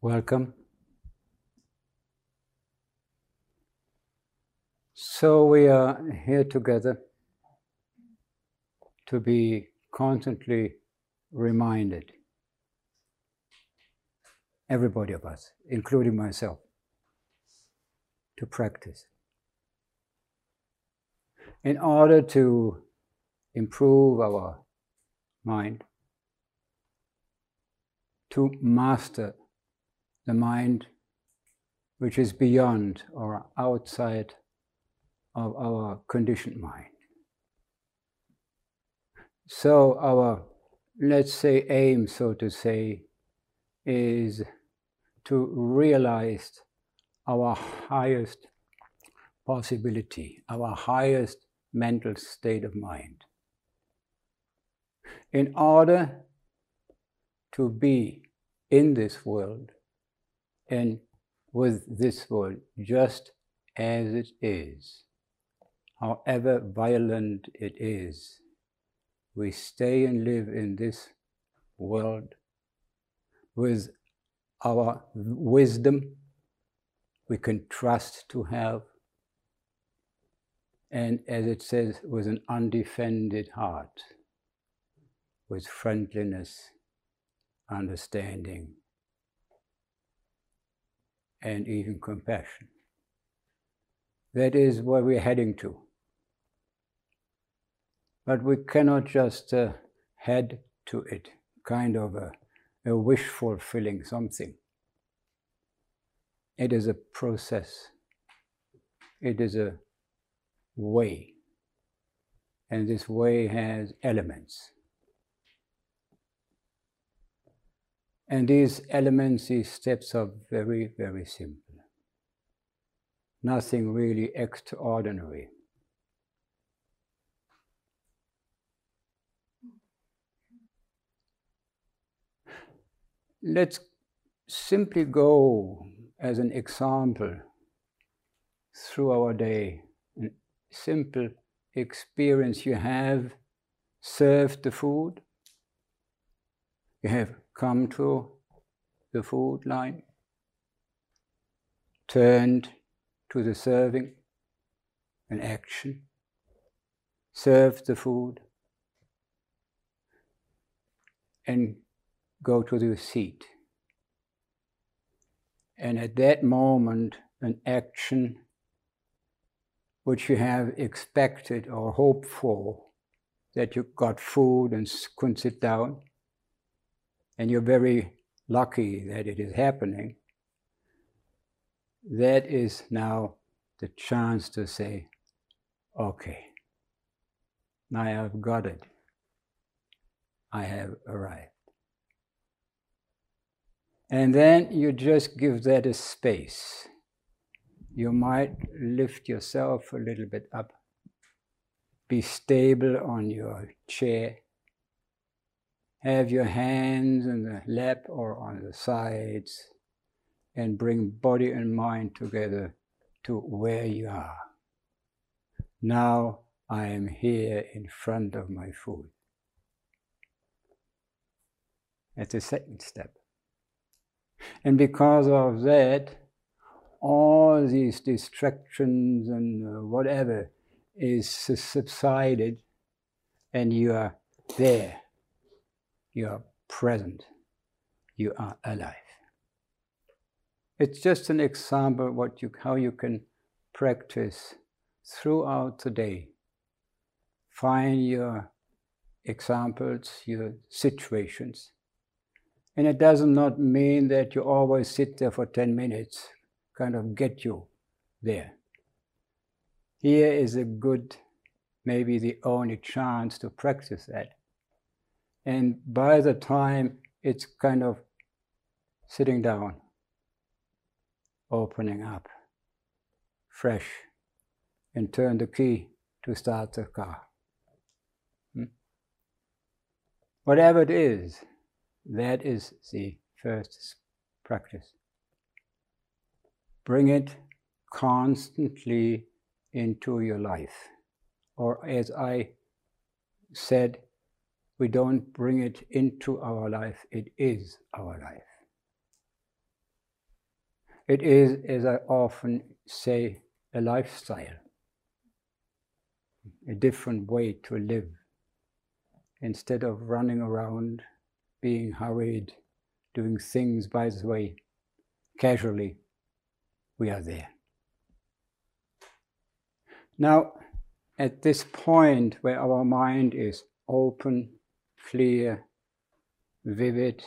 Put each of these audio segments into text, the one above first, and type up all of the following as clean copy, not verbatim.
Welcome. So we are here together to be constantly reminded, everybody of us, including myself, to practice in order to improve our mind, to master the mind which is beyond or outside of our conditioned mind. So our, let's say, aim, so to say, is to realize our highest possibility, our highest mental state of mind, in order to be in this world and with this world just as it is. However violent it is, we stay and live in this world with our wisdom we can trust to have, and as it says, with an undefended heart, with friendliness, understanding, and even compassion. That is where we're heading to. But we cannot just head to it, kind of a wish fulfilling something. It is a process. It is a way. And this way has elements. And these elements, these steps are very, very simple. Nothing really extraordinary. Let's simply go as an example through our day. A simple experience. You have served the food. You have come to the food line, turned to the serving, an action, served the food, and go to the seat. And at that moment, an action which you have expected or hoped for, that you got food and could sit down, and you're very lucky that it is happening, that is now the chance to say, okay, now I've got it. I have arrived. And then you just give that a space. You might lift yourself a little bit up, be stable on your chair, have your hands in the lap or on the sides, and bring body and mind together to where you are. Now I am here in front of my food. That's the second step. And because of that, all these distractions and whatever is subsided, and you are there. You are present. You are alive. It's just an example of how you can practice throughout the day. Find your examples, your situations. And it does not mean that you always sit there for 10 minutes, kind of get you there. Here is a good, maybe the only chance to practice that. And by the time it's kind of sitting down, opening up, fresh, and turn the key to start the car. Whatever it is, that is the first practice. Bring it constantly into your life. Or as I said, we don't bring it into our life, it is our life. It is, as I often say, a lifestyle, a different way to live. Instead of running around, being hurried, doing things by the way, casually, we are there. Now, at this point where our mind is open, clear, vivid,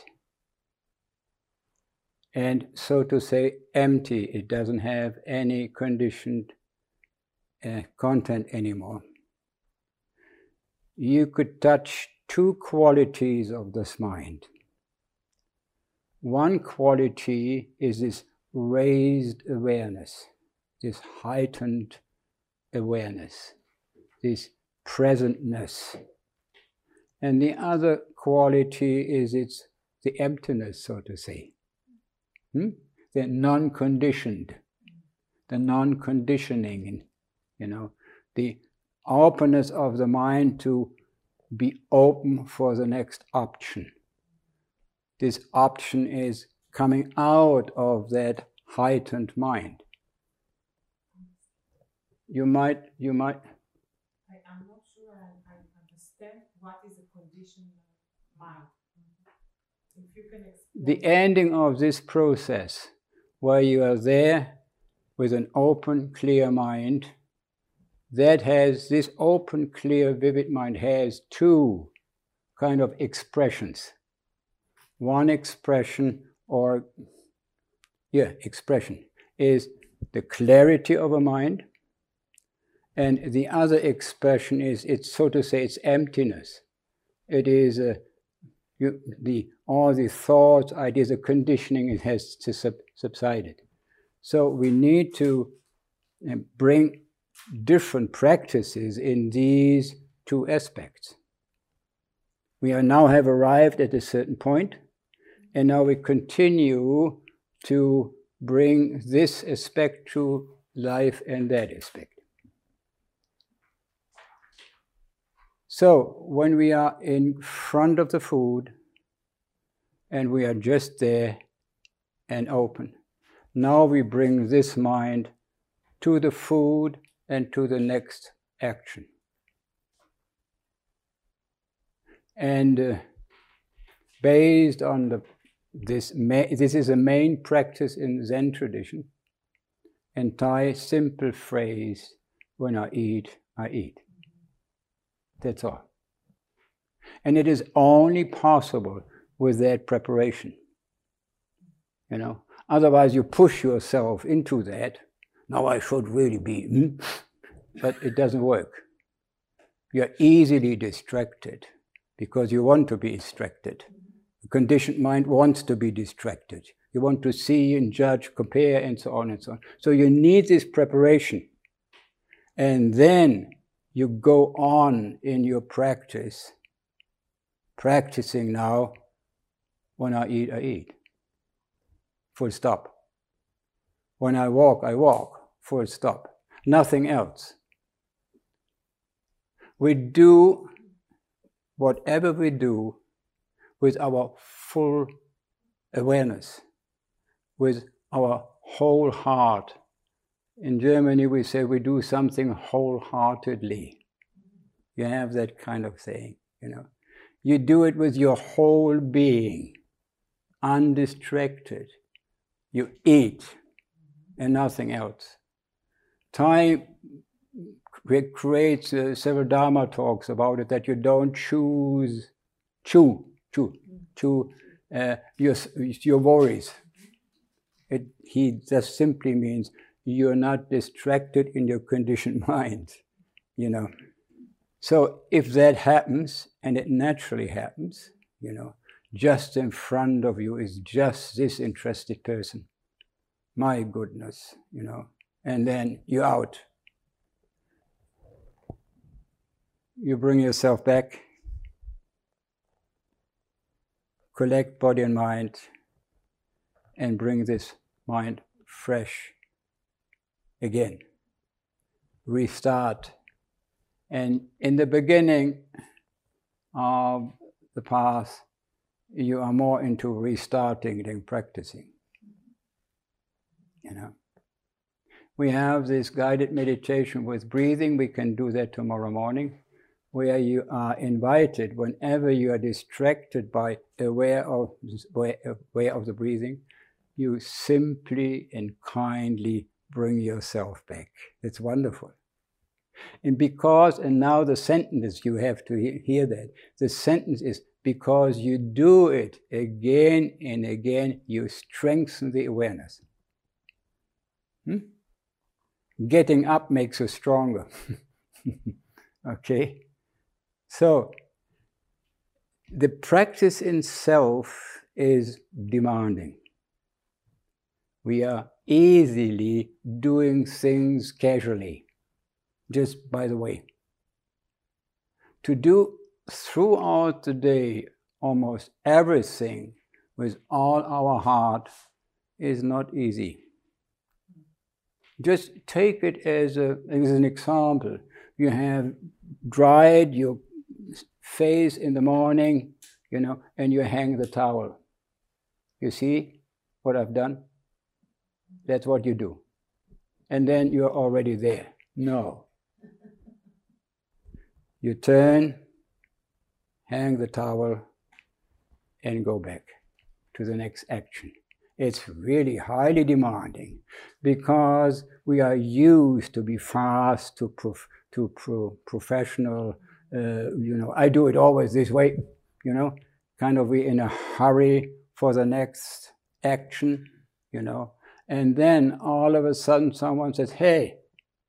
and so to say empty, it doesn't have any conditioned content anymore. You could touch two qualities of this mind. One quality is this raised awareness, this heightened awareness, this presentness. And the other quality is the emptiness, so to say. The non-conditioned, the non-conditioning, the openness of the mind to be open for the next option. This option is coming out of that heightened mind. You might. I'm not sure I understand what is a conditioned mind. If you can explain. The ending of this process, where you are there with an open, clear mind, this open, clear, vivid mind has two kind of expressions. One expression is the clarity of a mind, and the other expression is, it's emptiness. It is all the thoughts, ideas, the conditioning, it has to subsided. So we need to bring different practices in these two aspects. We now have arrived at a certain point, and now we continue to bring this aspect to life and that aspect. So, when we are in front of the food, and we are just there and open, now we bring this mind to the food and to the next action. And based on this is a main practice in Zen tradition, and Thai simple phrase, when I eat, I eat. That's all. And it is only possible with that preparation. Otherwise you push yourself into that. Now I should really be, but it doesn't work. You're easily distracted because you want to be distracted. The conditioned mind wants to be distracted. You want to see and judge, compare, and so on and so on. So you need this preparation. And then you go on in your practice, practicing now, when I eat. Full stop. When I walk. Full stop. Nothing else. We do whatever we do with our full awareness, with our whole heart. In Germany we say we do something wholeheartedly. You have that kind of saying, You do it with your whole being, undistracted. You eat and nothing else. Thai creates several Dharma talks about it, that you don't chew your worries. He just simply means you're not distracted in your conditioned mind, So if that happens, and it naturally happens, just in front of you is just this interested person. My goodness, and then you're out. You bring yourself back, collect body and mind, and bring this mind fresh again. Restart. And in the beginning of the path, you are more into restarting than practicing. you know. We have this guided meditation with breathing. We can do that tomorrow morning, where you are invited, whenever you are distracted by aware of the breathing, you simply and kindly bring yourself back. It's wonderful. And now the sentence, you have to hear that. The sentence is, because you do it again and again, you strengthen the awareness. Getting up makes you stronger. Okay? So, the practice in self is demanding. We are easily doing things casually, just by the way. To do throughout the day almost everything with all our heart is not easy. Just take it as an example. You have dried your face in the morning, you know, and you hang the towel. You see what I've done? That's what you do. And then you're already there. No. You turn, hang the towel, and go back to the next action. It's really highly demanding because we are used to be fast, professional. You know, I do it always this way. You know, kind of we in a hurry for the next action. You know, and then all of a sudden someone says, "Hey,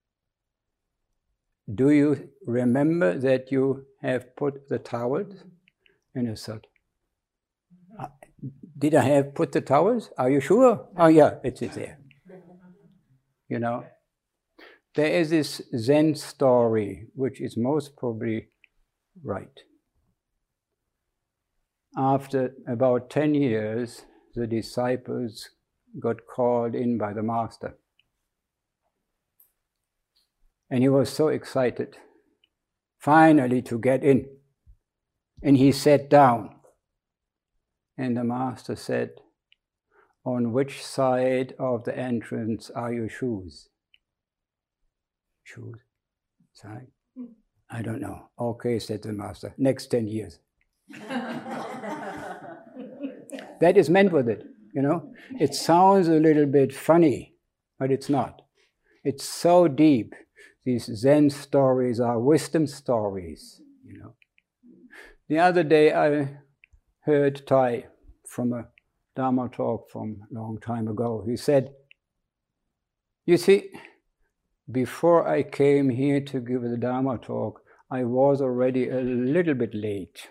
do you remember that you have put the towels?" And I thought, did I have put the towels? Are you sure? Oh yeah, it's there. You know, there is this Zen story, which is most probably right. After about 10 years, the disciples got called in by the master. And he was so excited, finally to get in. And he sat down. And the master said, "On which side of the entrance are your shoes?" Shoes? Side? I don't know. Okay, said the master. Next 10 years. That is meant with it, you know. It sounds a little bit funny, but it's not. It's so deep. These Zen stories are wisdom stories, you know. The other day I heard Tai from a Dharma talk from a long time ago. He said, "You see, before I came here to give the Dharma talk, I was already a little bit late.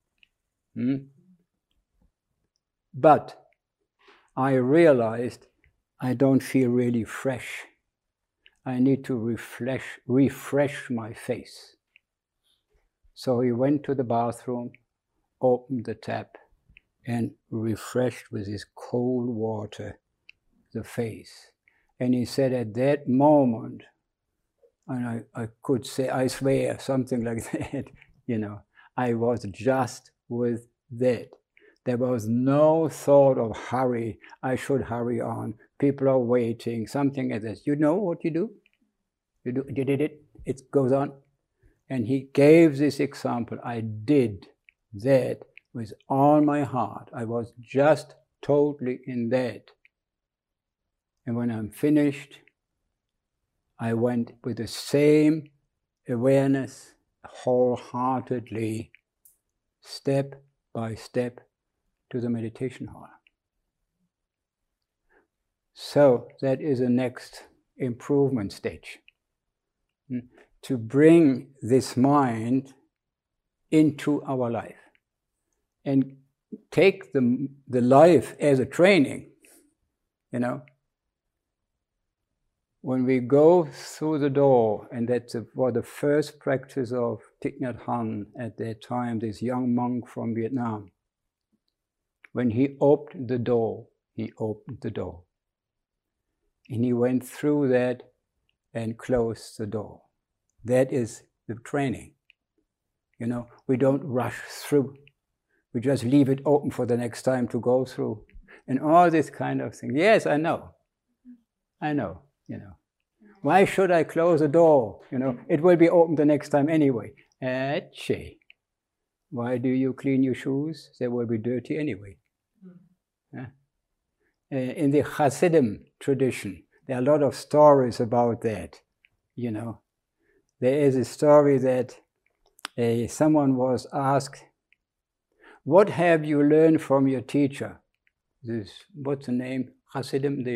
But I realized I don't feel really fresh. I need to refresh my face." So he went to the bathroom, opened the tap, and refreshed with his cold water the face. And he said at that moment, and I could say, I swear, something like that, you know, I was just with that. There was no thought of hurry, I should hurry on, people are waiting, something like this. You know what you do? You did it, it goes on. And he gave this example, I did that with all my heart. I was just totally in that. And when I'm finished, I went with the same awareness, wholeheartedly, step by step, to the meditation hall. So that is the next improvement stage. To bring this mind into our life and take the life as a training, you know. When we go through the door, and that's was the first practice of Thich Nhat Hanh at that time, this young monk from Vietnam. When he opened the door, he opened the door. And he went through that and closed the door. That is the training. You know, we don't rush through. We just leave it open for the next time to go through. And all this kind of thing. Yes, I know. I know, you know. Why should I close the door? You know, it will be open the next time anyway. Achey. Why do you clean your shoes? They will be dirty anyway. In the Hasidim tradition, there are a lot of stories about that, you know. There is a story that someone was asked, what have you learned from your teacher? What's the name? Hasidim?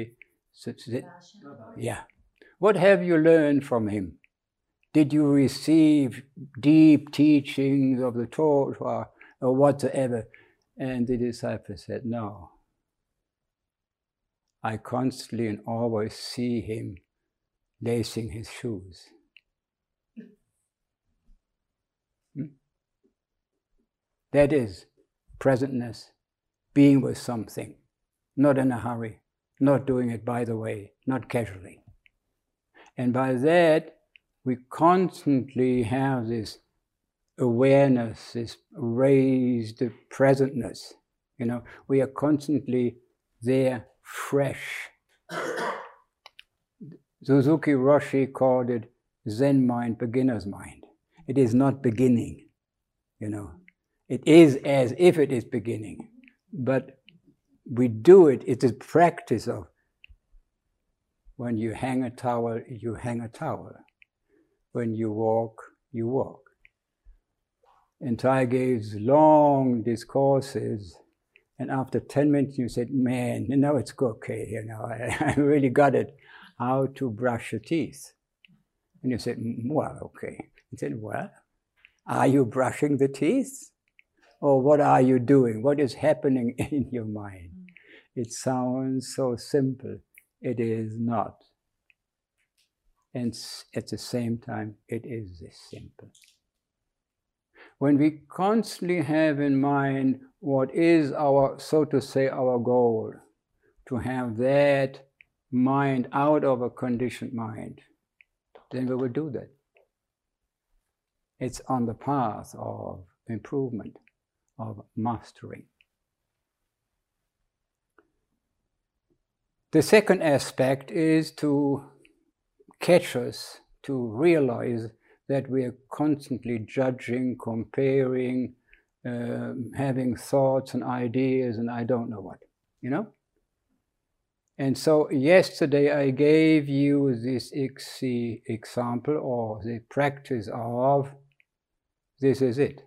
Yeah. What have you learned from him? Did you receive deep teachings of the Torah or whatsoever? And the disciple said, no. I constantly and always see him lacing his shoes. That is presentness, being with something, not in a hurry, not doing it by the way, not casually. And by that, we constantly have this awareness, this raised presentness. You know, we are constantly there, fresh. Suzuki Roshi called it Zen mind, beginner's mind. It is not beginning, you know. It is as if it is beginning, but we do it. It's a practice of when you hang a towel, you hang a towel. When you walk, you walk. And Thay gave long discourses, and after 10 minutes you said, man, you know, it's okay, you know, I really got it, how to brush your teeth. And you said, well, okay. He said, well, are you brushing the teeth? Or what are you doing? What is happening in your mind? It sounds so simple. It is not. And at the same time, it is this simple. When we constantly have in mind what is our, so to say, our goal, to have that mind out of a conditioned mind, then we will do that. It's on the path of improvement, of mastering. The second aspect is to catch us, to realize that we are constantly judging, comparing, having thoughts and ideas and I don't know what, you know? And so yesterday I gave you this example or the practice of this is it.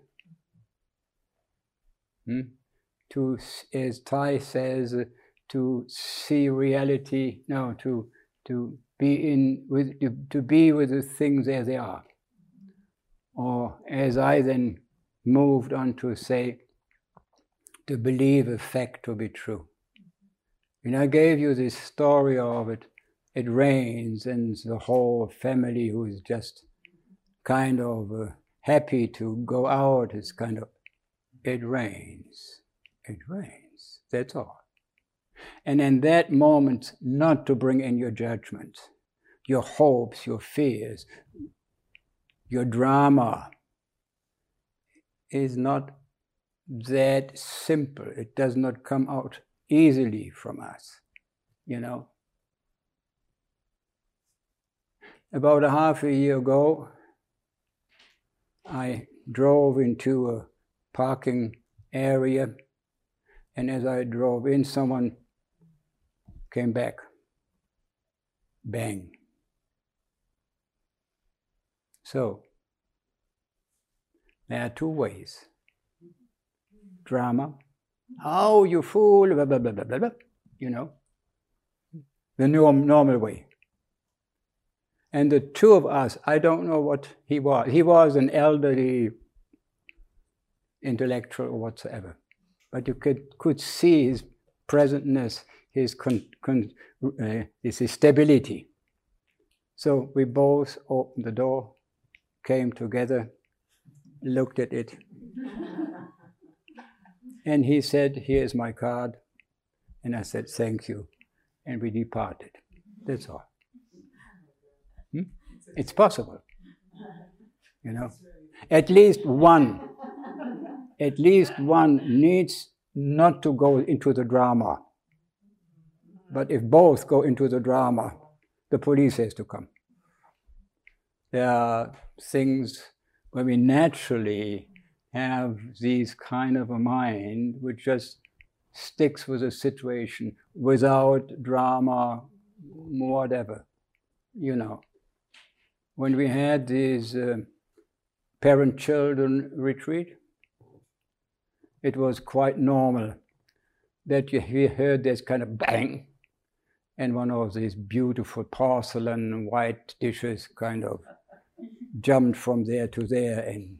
To, as Thay says, to see reality, no, to be with the things as they are. Or as I then moved on to say, to believe a fact to be true. And I gave you this story of it. It rains and the whole family who is just kind of happy to go out is kind of, it rains, that's all. And in that moment, not to bring in your judgment, your hopes, your fears, your drama is not that simple. It does not come out easily from us, you know. About a half a year ago, I drove into a parking area, and as I drove in, someone came back. Bang. So, there are two ways. Drama. Oh, you fool, blah, blah, blah, blah, blah, blah. You know, the normal way. And the two of us, I don't know what he was. He was an elderly intellectual or whatsoever. But you could see his presentness, his stability. So we both opened the door, came together, looked at it. And he said, here's my card. And I said, thank you. And we departed. That's all. It's possible. You know, at least one needs not to go into the drama. But if both go into the drama, the police has to come. There are things where we naturally have these kind of a mind which just sticks with a situation without drama, whatever, you know. When we had this parent-children retreat, it was quite normal that you heard this kind of bang, and one of these beautiful porcelain white dishes kind of jumped from there to there and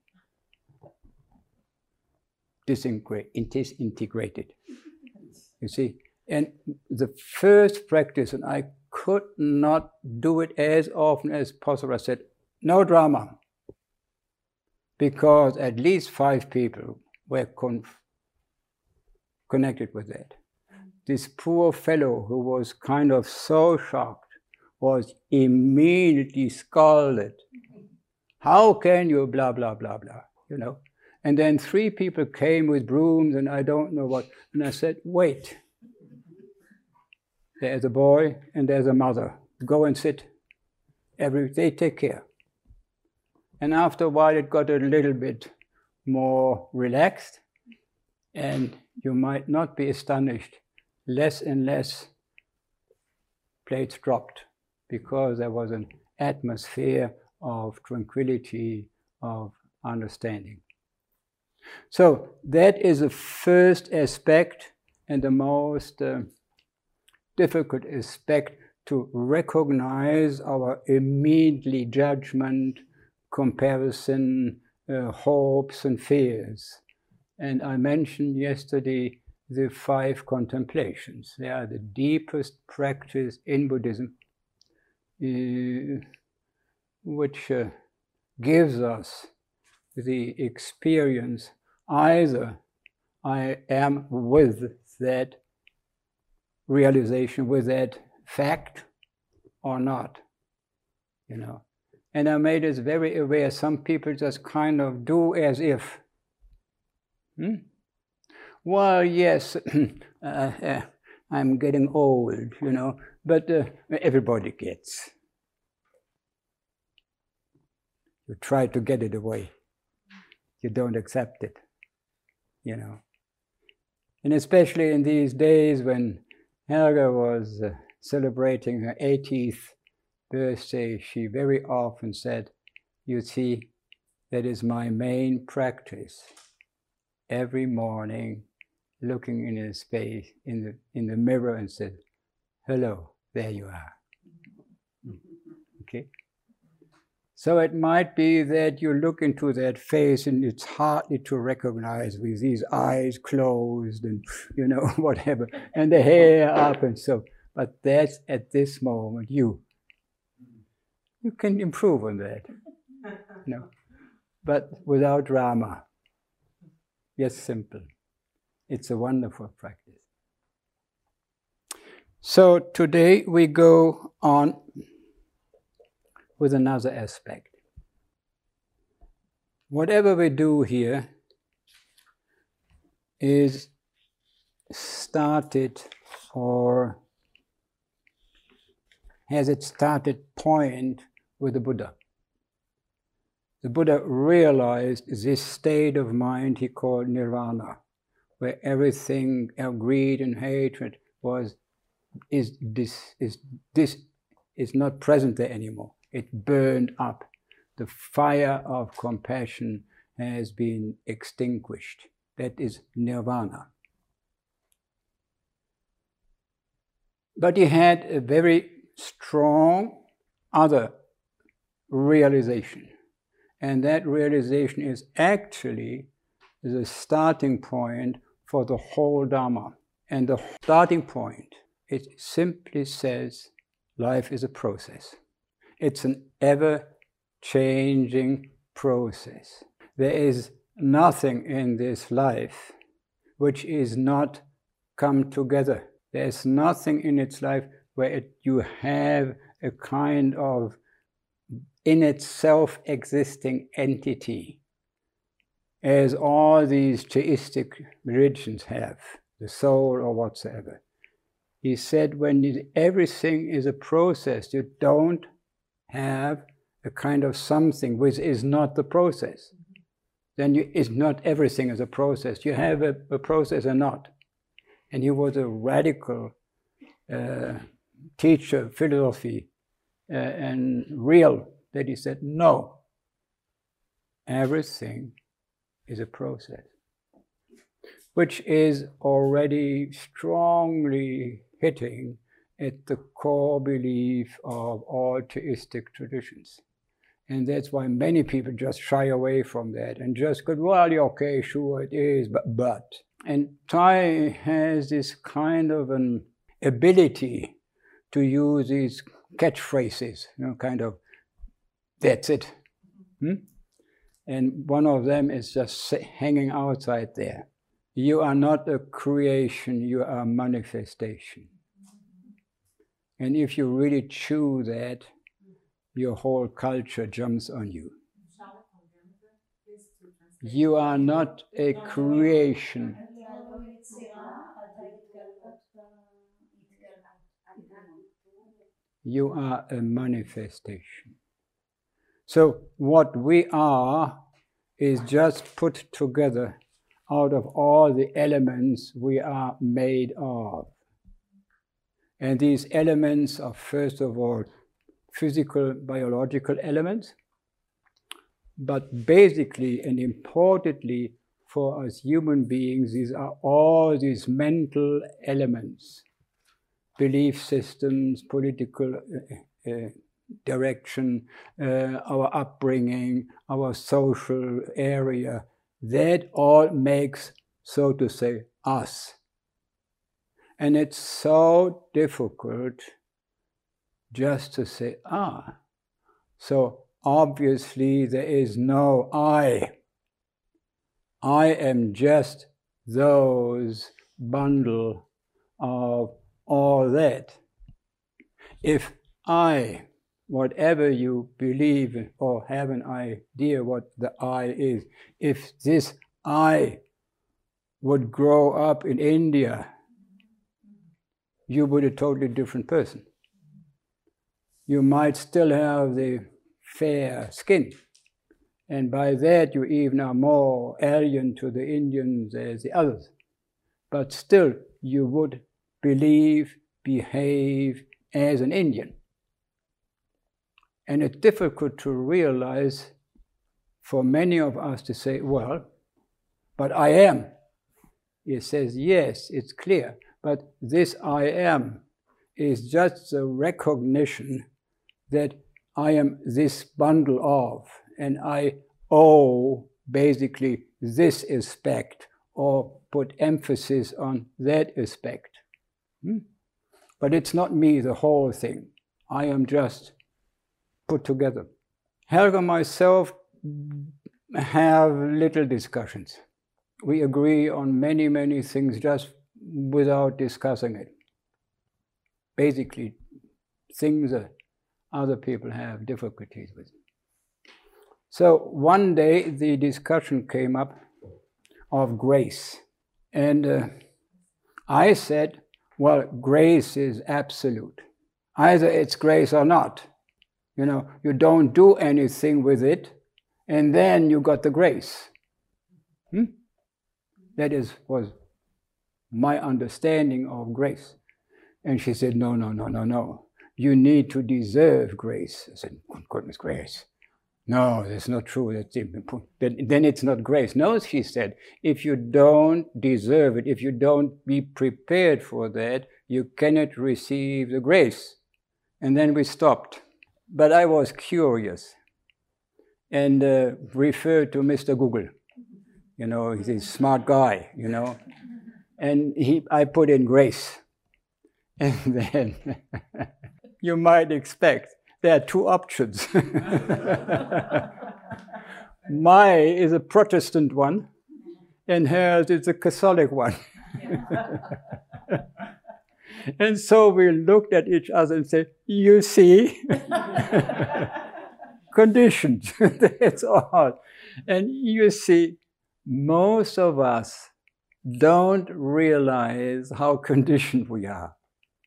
disintegrated. You see? And the first practice, and I could not do it as often as possible, I said, no drama. Because at least 5 people were connected with that. This poor fellow who was kind of so shocked was immediately scolded. How can you blah, blah, blah, blah, you know? And then 3 people came with brooms and I don't know what. And I said, wait. There's a boy and there's a mother. Go and sit. They take care. And after a while it got a little bit more relaxed, and you might not be astonished, less and less plates dropped, because there was an atmosphere of tranquility, of understanding. So that is the first aspect, and the most difficult aspect, to recognize our immediately judgment, comparison, hopes and fears. And I mentioned yesterday the 5 contemplations. They are the deepest practice in Buddhism, which gives us the experience either I am with that realization, with that fact, or not, you know. And I made us very aware, some people just kind of do as if. Well, yes, I'm getting old, you know, but everybody gets. You try to get it away. You don't accept it, you know. And especially in these days when Helga was celebrating her 80th birthday, she very often said, you see, that is my main practice. Every morning, looking in a space, in the mirror, and said, hello, there you are. Okay? So it might be that you look into that face and it's hardly to recognize with these eyes closed and, you know, whatever, and the hair up and so. But that's at this moment you. You can improve on that, you know, but without drama. Just simple. It's a wonderful practice. So today we go on with another aspect. Whatever we do here is started, or has its started point with the Buddha. The Buddha realized this state of mind he called nirvana, where everything, greed and hatred is not present there anymore. It burned up. The fire of compassion has been extinguished. That is nirvana. But he had a very strong other realization. And that realization is actually the starting point for the whole Dharma. And the starting point, it simply says, life is a process. It's an ever-changing process. There is nothing in this life which is not come together. There's nothing in its life where you have a kind of in itself existing entity, as all these theistic religions have, the soul or whatsoever. He said, when everything is a process, you don't have a kind of something which is not the process. Then it's not everything is a process. You have a process or not. And he was a radical teacher, philosophy, and real, that he said, no, everything is a process, which is already strongly hitting at the core belief of all theistic traditions. And that's why many people just shy away from that and just go, well, okay, sure it is, but. And Thay has this kind of an ability to use these catchphrases, kind of, that's it. And one of them is just hanging outside there. You are not a creation, you are a manifestation. And if you really chew that, your whole culture jumps on you. You are not a creation. You are a manifestation. So what we are is just put together out of all the elements we are made of. And these elements are, first of all, physical, biological elements, but basically and importantly for us human beings, these are all these mental elements, belief systems, political direction, our upbringing, our social area, that all makes, so to say, us. And it's so difficult just to say, so obviously there is no I. I am just those bundle of all that. If I, whatever you believe in or have an idea what the I is, if this I would grow up in India, you would be a totally different person. You might still have the fair skin, and by that you even are more alien to the Indians as the others. But still, you would believe, behave as an Indian. And it's difficult to realize for many of us to say, well, but I am. He says, yes, it's clear, but this I am is just a recognition that I am this bundle of, and I owe basically this aspect or put emphasis on that aspect. But it's not me, the whole thing. I am just put together. Helga and myself have little discussions. We agree on many, many things just without discussing it. Basically, things that other people have difficulties with. So one day the discussion came up of grace. And I said, well, grace is absolute. Either it's grace or not. You don't do anything with it, and then you got the grace. That was my understanding of grace. And she said, no. You need to deserve grace. I said, goodness grace. No, that's not true. Then it's not grace. No, she said, if you don't deserve it, if you don't be prepared for that, you cannot receive the grace. And then we stopped. But I was curious and referred to Mr. Google. He's a smart guy, And I put in grace. And then you might expect there are two options. My is a Protestant one, and hers is a Catholic one. And so we looked at each other and said, you see, conditions, that's all. And you see, most of us don't realize how conditioned we are.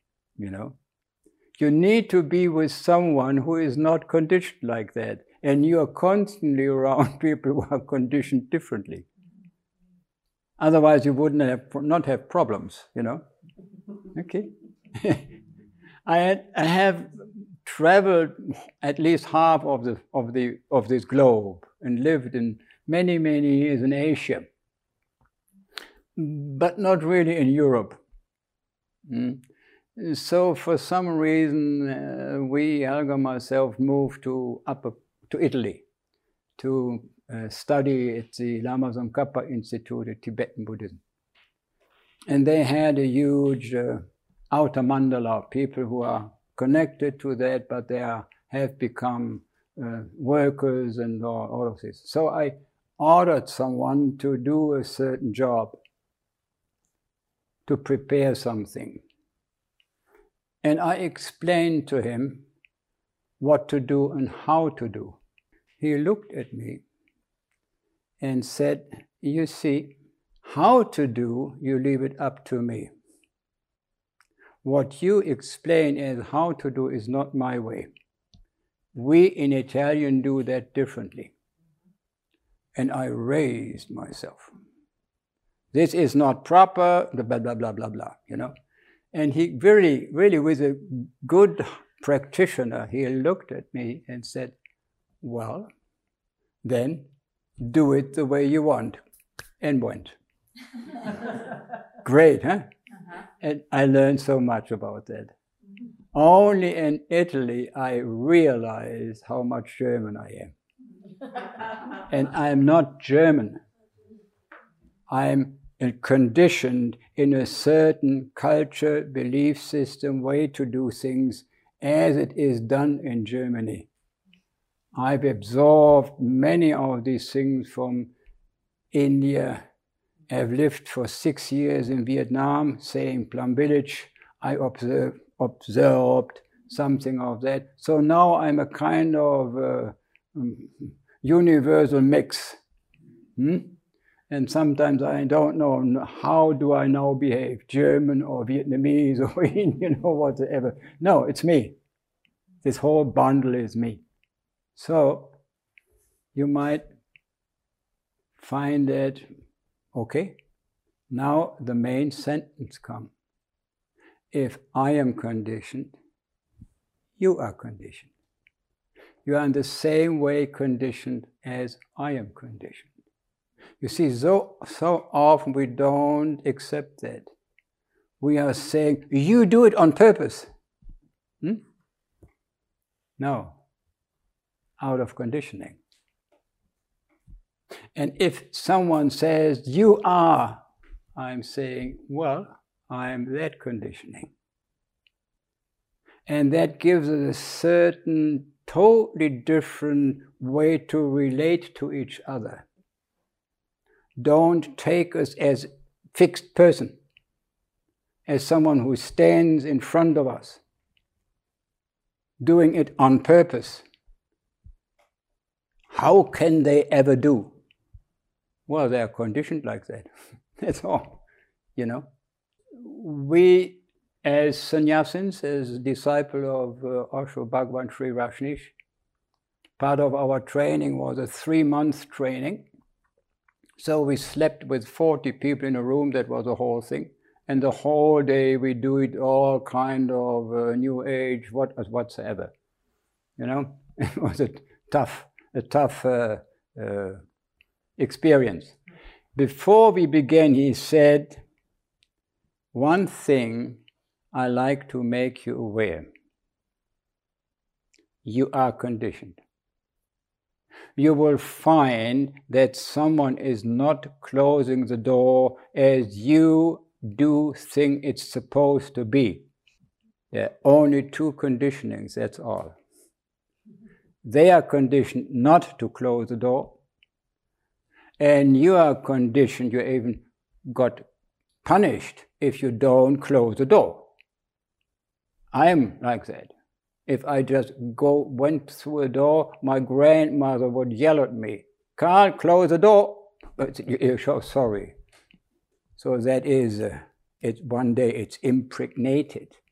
you know. You need to be with someone who is not conditioned like that. And you are constantly around people who are conditioned differently. Otherwise, you would not have problems, you know. Okay. I have traveled at least half of this globe and lived in many years in Asia, but not really in Europe. So for some reason, we, Helga and myself, moved to Italy to study at the Lama Tsongkhapa Institute of Tibetan Buddhism. And they had a huge outer mandala, people who are connected to that, but they have become workers and all of this. So I ordered someone to do a certain job, to prepare something. And I explained to him what to do and how to do. He looked at me and said, you see, how to do, you leave it up to me. What you explain as how to do is not my way. We in Italian do that differently. And I raised myself. This is not proper, blah, blah, blah, blah, blah, you know. And he really with a good practitioner, he looked at me and said, well, then do it the way you want, and went. Great, huh? And I learned so much about that. Only in Italy I realized how much German I am. And I'm not German. I'm conditioned in a certain culture, belief system, way to do things as it is done in Germany. I've absorbed many of these things from India. I've lived for 6 years in Vietnam, say in Plum Village. I observed something of that. So now I'm a kind of universal mix. And sometimes I don't know how do I now behave, German or Vietnamese or Indian or whatever. No, it's me. This whole bundle is me. So you might find that, okay, now the main sentence comes. If I am conditioned, you are conditioned. You are in the same way conditioned as I am conditioned. You see, so often we don't accept that. We are saying, you do it on purpose. No, out of conditioning. And if someone says, you are, I'm saying, well, I'm that conditioning. And that gives us a certain, totally different way to relate to each other. Don't take us as fixed person, as someone who stands in front of us, doing it on purpose. How can they ever do? Well, they are conditioned like that. That's all, you know. We, as sannyasins, as disciple of Osho Bhagwan Sri Rajneesh, part of our training was a 3-month training. So we slept with 40 people in a room, that was the whole thing. And the whole day we do it all kind of new age, whatsoever. You know, it was a tough experience. Before we began, he said, one thing I like to make you aware. You are conditioned. You will find that someone is not closing the door as you do think it's supposed to be. There are only 2 conditionings, that's all. They are conditioned not to close the door, and you are conditioned, you even got punished if you don't close the door. I'm like that. If I just went through a door, my grandmother would yell at me, "Can't close the door." You're so sorry. So that is, one day it's impregnated.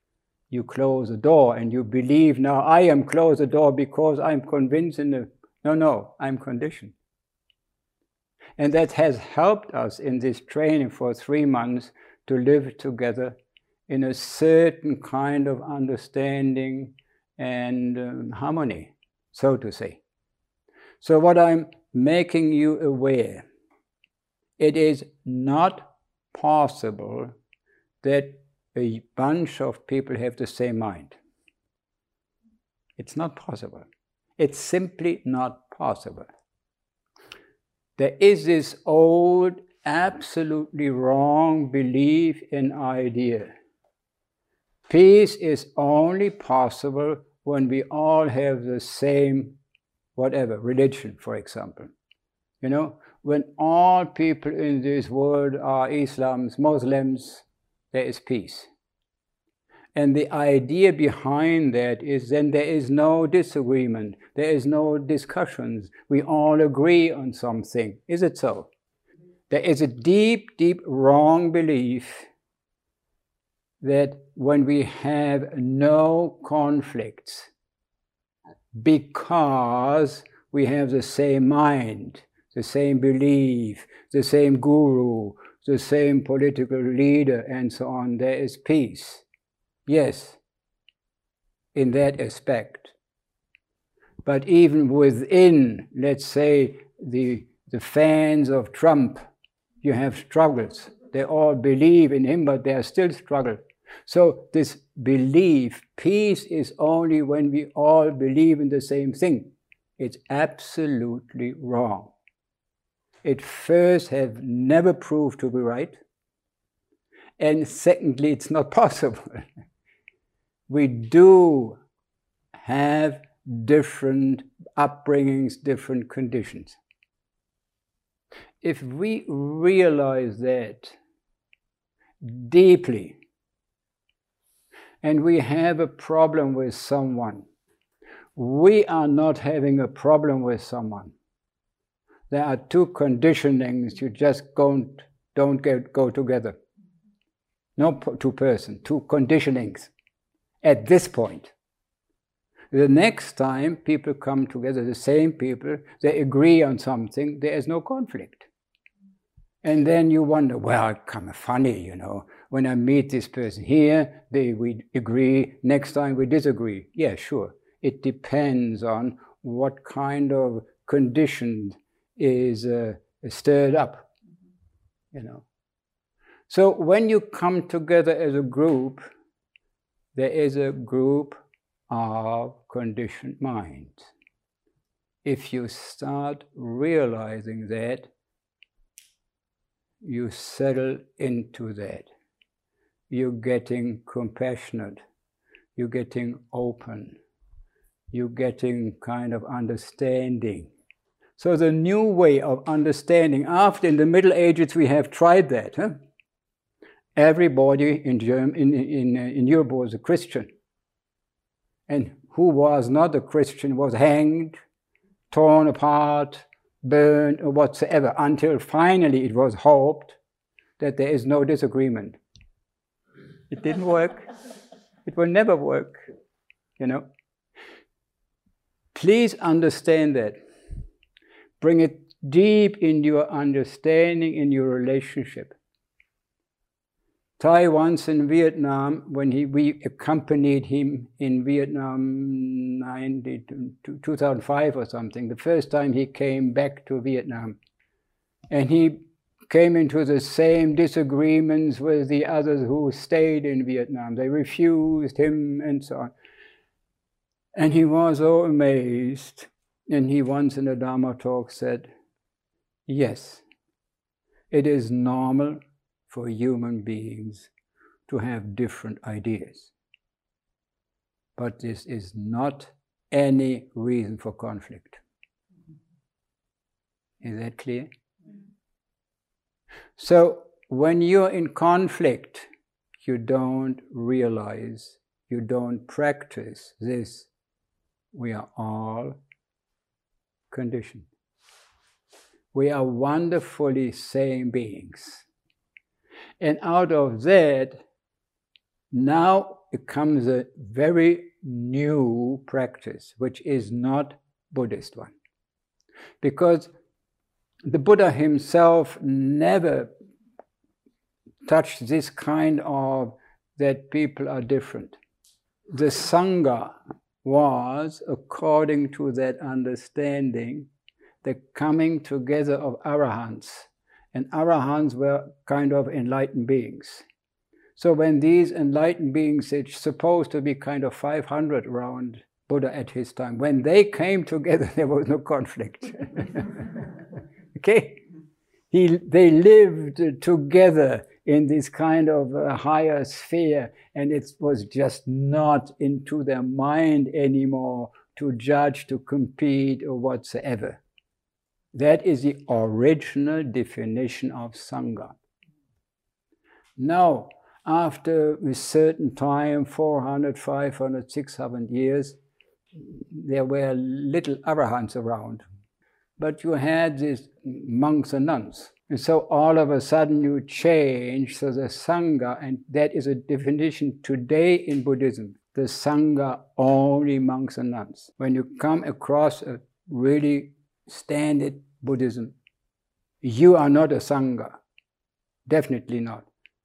you close the door and you believe, now I am close the door because I'm convinced no, I'm conditioned. And that has helped us in this training for 3 months to live together in a certain kind of understanding and harmony, so to say. So what I'm making you aware, it is not possible that a bunch of people have the same mind. It's not possible. It's simply not possible. There is this old, absolutely wrong belief and idea. Peace is only possible when we all have the same, whatever, religion, for example. You know, when all people in this world are Islams, Muslims, there is peace. And the idea behind that is then there is no disagreement, there is no discussions. We all agree on something. Is it so? There is a deep, deep wrong belief that when we have no conflicts, because we have the same mind, the same belief, the same guru, the same political leader, and so on, there is peace. Yes, in that aspect. But even within, let's say, the fans of Trump, you have struggles. They all believe in him, but there are still struggles. So this belief, peace is only when we all believe in the same thing. It's absolutely wrong. It first has never proved to be right. And secondly, it's not possible. We do have different upbringings, different conditions. If we realize that deeply, and we have a problem with someone, we are not having a problem with someone. There are two conditionings you just don't go together. No two persons, two conditionings at this point. The next time people come together, the same people, they agree on something, there is no conflict. And then you wonder, well, it's kind of funny, you know, when I meet this person here, we agree, next time we disagree. Yeah, sure. It depends on what kind of condition is stirred up, you know. So when you come together as a group, there is a group of conditioned minds. If you start realizing that, you settle into that. You're getting compassionate. You're getting open. You're getting kind of understanding. So the new way of understanding, after in the Middle Ages we have tried that. Huh? Everybody in Europe was a Christian. And who was not a Christian was hanged, torn apart, burned, or whatsoever, until finally it was hoped that there is no disagreement. It didn't work. It will never work, you know. Please understand that. Bring it deep in your understanding, in your relationship. Thai once in Vietnam, when we accompanied him in Vietnam 2005 or something, the first time he came back to Vietnam. And he came into the same disagreements with the others who stayed in Vietnam. They refused him and so on. And he was so amazed. And he once in a Dharma talk said, yes, it is normal for human beings to have different ideas. But this is not any reason for conflict. Is that clear? So when you're in conflict, you don't realize, you don't practice this. We are all conditioned. We are wonderfully sane beings. And out of that, now it comes a very new practice, which is not Buddhist one. Because the Buddha himself never touched this kind of that people are different. The Sangha was, according to that understanding, the coming together of Arahants. And Arahants were kind of enlightened beings. So when these enlightened beings, it's supposed to be kind of 500 around Buddha at his time, when they came together, there was no conflict. Okay? They lived together in this kind of higher sphere, and it was just not into their mind anymore to judge, to compete, or whatsoever. That is the original definition of Sangha. Now, after a certain time, 400, 500, 600 years, there were little arahants around. But you had these monks and nuns. And so all of a sudden you change, so the Sangha, and that is a definition today in Buddhism, the Sangha only monks and nuns. When you come across a really standard Buddhism, you are not a Sangha, definitely not.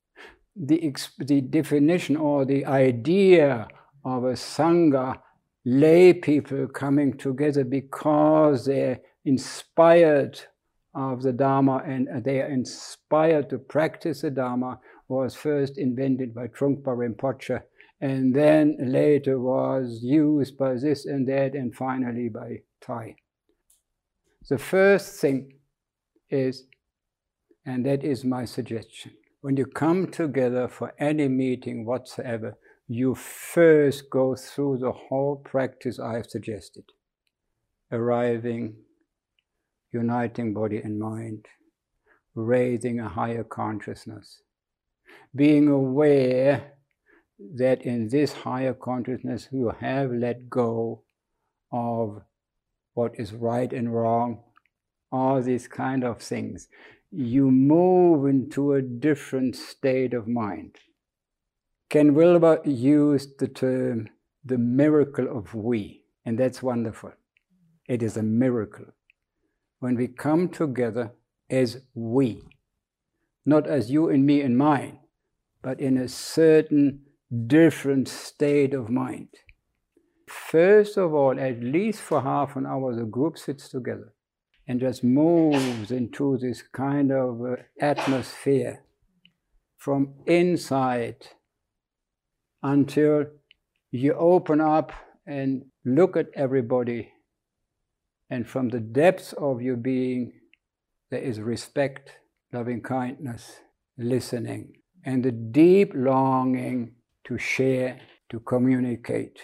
The definition or the idea of a Sangha, lay people coming together because they're inspired of the Dharma and they are inspired to practice the Dharma, was first invented by Trungpa Rinpoche and then later was used by this and that and finally by Thai. The first thing is, and that is my suggestion, when you come together for any meeting whatsoever, you first go through the whole practice I have suggested. Arriving, uniting body and mind, raising a higher consciousness, being aware that in this higher consciousness you have let go of what is right and wrong, all these kind of things. You move into a different state of mind. Ken Wilber used the term, the miracle of we, and that's wonderful. It is a miracle. When we come together as we, not as you and me and mine, but in a certain different state of mind. First of all, at least for half an hour, the group sits together and just moves into this kind of atmosphere from inside until you open up and look at everybody, and from the depths of your being there is respect, loving kindness, listening, and the deep longing to share, to communicate,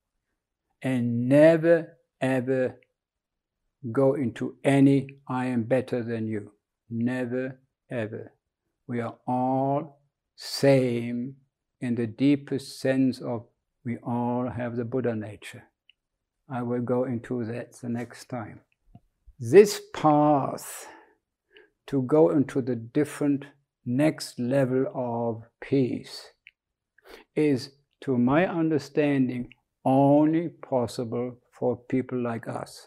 and never ever go into any I am better than you. Never ever. We are all same in the deepest sense of we all have the Buddha nature. I will go into that the next time. This path to go into the different next level of peace is, to my understanding, only possible for people like us.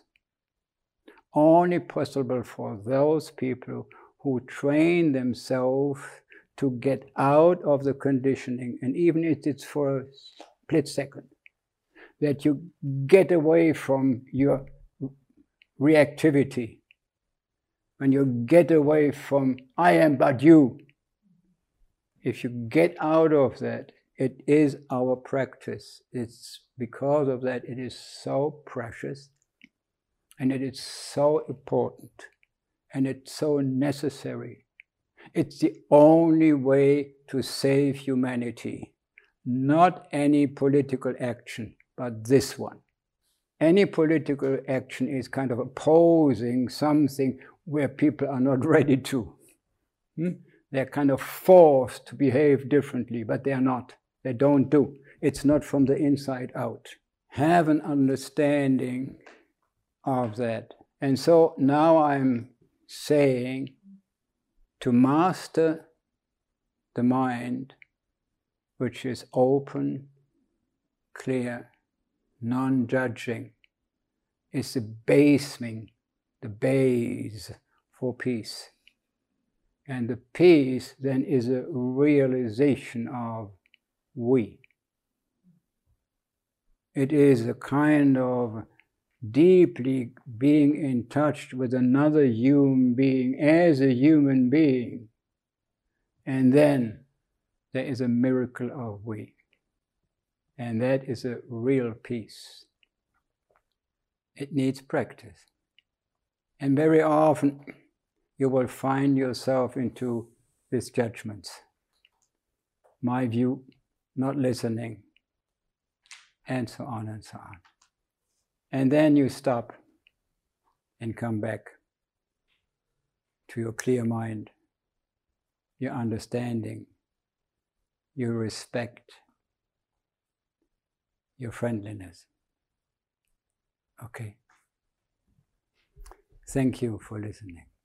Only possible for those people who train themselves to get out of the conditioning, and even if it's for a split second, that you get away from your reactivity, when you get away from I am but you. If you get out of that, it is our practice. It's because of that it is so precious, and it is so important, and it's so necessary. It's the only way to save humanity. Not any political action, but this one. Any political action is kind of opposing something where people are not ready to. They're kind of forced to behave differently, but they are not. They don't do. It's not from the inside out. Have an understanding of that. And so now I'm saying to master the mind, which is open clear, non-judging is the basement, the base for peace. And the peace then is a realization of we. It is a kind of deeply being in touch with another human being as a human being. And then there is a miracle of we. And that is a real peace. It needs practice. And very often you will find yourself into these judgments. My view, not listening, and so on and so on. And then you stop and come back to your clear mind, your understanding, your respect, your friendliness. Okay. Thank you for listening.